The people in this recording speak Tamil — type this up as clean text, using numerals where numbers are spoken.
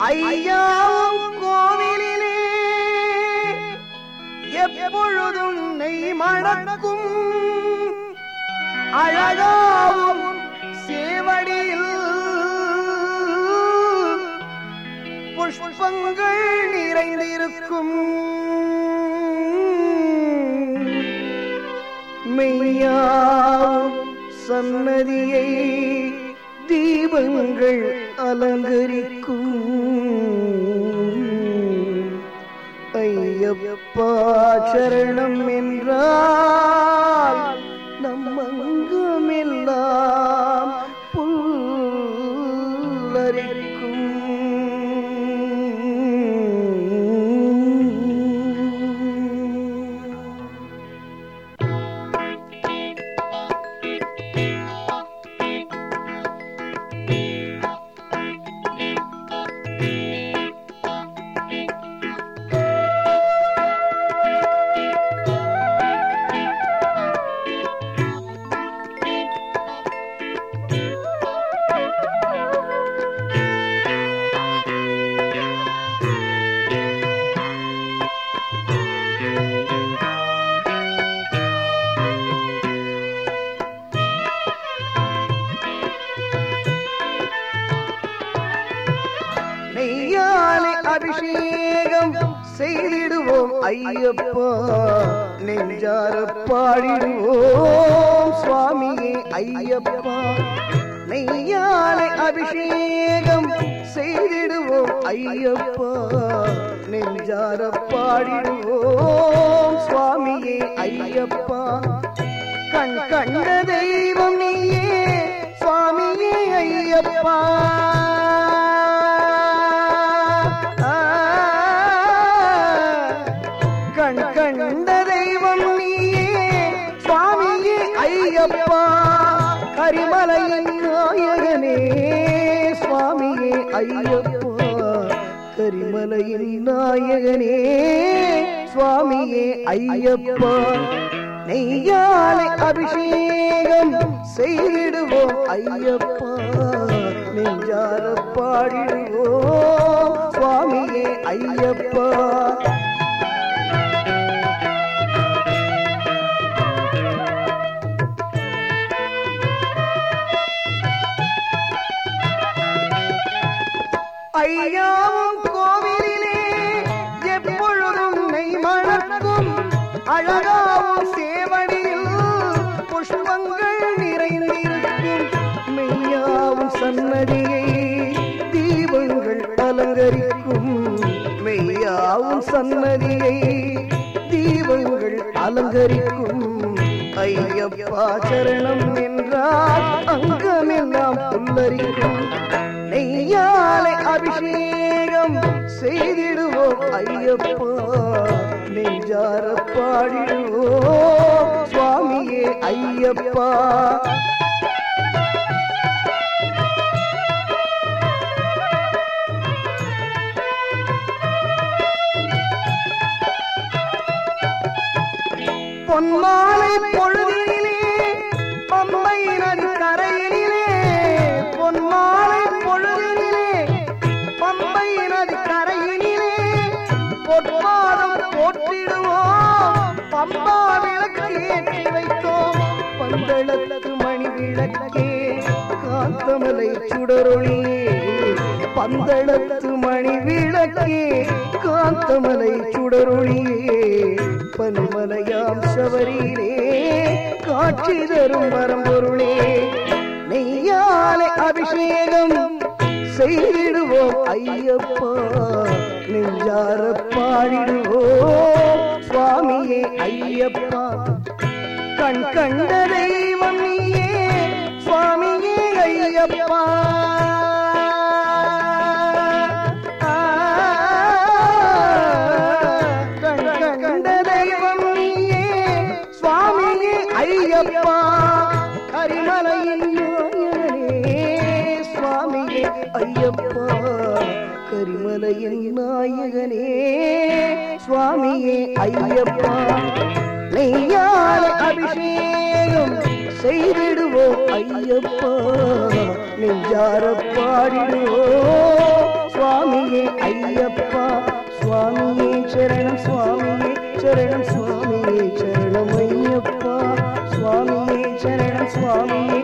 ஐயாவும் கோவிலிலே எப்பொழுதும் நெய் மணக்கும் அழகாவும் சேவடியில் புஷ்பங்கள் நிறைந்திருக்கும் மெய்யாவும் சன்னதியை தீபங்கள் அலங்கரிக்கும் ஐயப்பா சரணம் என்றால் நம்மங்கமெல்லாம் புல்லரிக்கும். நெய்யாலே அபிஷேகம் செய்திடுவோம் ஐயப்பா, நெஞ்சார பாடிடுவோம் சுவாமியே ஐயப்பா. நெய்யாலே அபிஷேகம் செய்திடுவோம் ஐயப்பா, நெஞ்சார பாடிடுவோம் சுவாமியே ஐயப்பா. கண் கண்ட தெய்வம் நீயே சுவாமியே ஐயப்பா. கண் கண்ட தெய்வம் நீயே சுவாமியே ஐயப்பா. கரிமலையின் நாயகனே சுவாமியே ஐயப்பா, கரிமலையின் நாயகனே சுவாமியே ஐயப்பா. நெய்யாலே அபிஷேகம் செய்திடுவோம் ஐயப்பா, நெஞ்சார பாடிடுவோம் சுவாமியே ஐயப்பா. ஐயாவும் கோவிலிலே எப்பொழுதும் நெய் மணக்கும் அழகாவும் சேவடியில் புஷ்பங்கள் நிறைந்திருக்கும் மெய்யாவும் சன்னதியை தீபங்கள் அலங்கரிக்கும் மெய்யாவும் சன்னதியை தீபங்கள் அலங்கரிக்கும் ஐயப்பா சரணம் என்றால் அங்கமெல்லாம் புல்லரிக்கும் நெய்யாலே அபிஷேகம் செய்திடுவோம் ஐயப்பா, நெஞ்சார பாடிடுவோம் சுவாமியே ஐயப்பா. பொன்மாலை பொழுதிலே பம்பை நதி கரையிலே, பொன்மாலை பொழுதிலே பம்பை நதி கரையிலே பொற்பாதம் போற்றிடுவோம் பம்பா விளக்கு ஏற்றி வைத்தோம். பந்தளத்து மணி விளக்கே காந்தமலை சுடரொளியே, பந்தளத்து மணி விளக்கே காந்தமலை சுடரொளியே. பன்மலையாம் சபரியிலே காட்சி தரும் வரம்பொருளே. நெய்யாலே அபிஷேகம் செய்திடுவோம் ஐயப்பா, நெஞ்சார பாடிடுவோம் சுவாமியே ஐயப்பா. கண் கண்ட தெய்வம் நீயே சுவாமியே ஐயப்பா. கண் கண்ட தெய்வம் நீயே சுவாமியே ஐயப்பா. கரிமலையின் நாயகனே சுவாமியே ஐயப்பா, கரிமலையின் நாயகனே சுவாமியே ஐயப்பா. நெய்யாலே அபிஷேகம் செய்திடுவோம் ஐயப்பா, நெஞ்சார பாடிடுவோம் சுவாமியே ஐயப்பா சுவாமியே சரணம் சுவாமியே சரணம் சுவாமியே சரணம் ஐயப்பா சுவாமியே சரணம் சுவாமியே